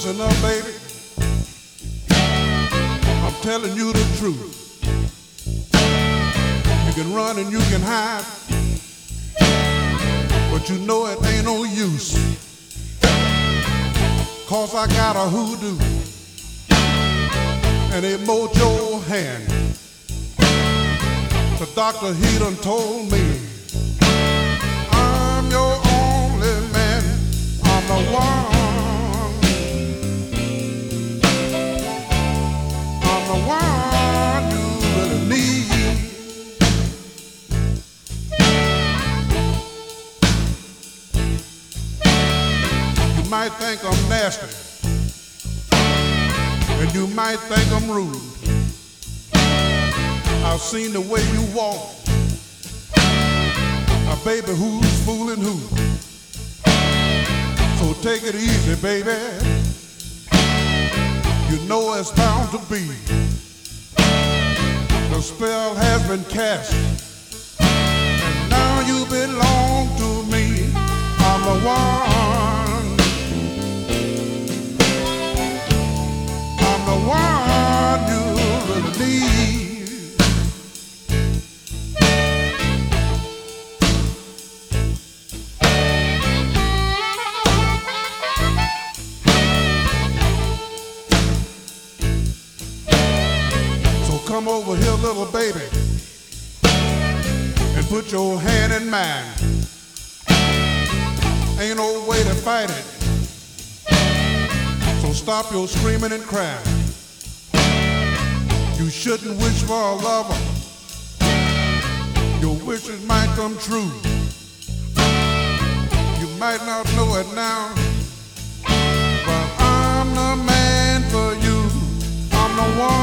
Listen up, baby. I'm telling you the truth. You can run and you can hide, but you know it ain't no use. 'Cause I got a hoodoo and a mojo hand. The doctor, he done told me I'm your only man. I'm the one. I'm the one you really need. You might think I'm nasty, and you might think I'm rude. I've seen the way you walk. Now, baby, who's fooling who? So take it easy, baby. You know it's bound to be. The spell has been cast, and now you belong to me. I'm the one. I'm the one you really need. Come over here, little baby, and put your hand in mine. Ain't no way to fight it, so stop your screaming and crying. You shouldn't wish for a lover. Your wishes might come true. You might not know it now, but I'm the man for you. I'm the one.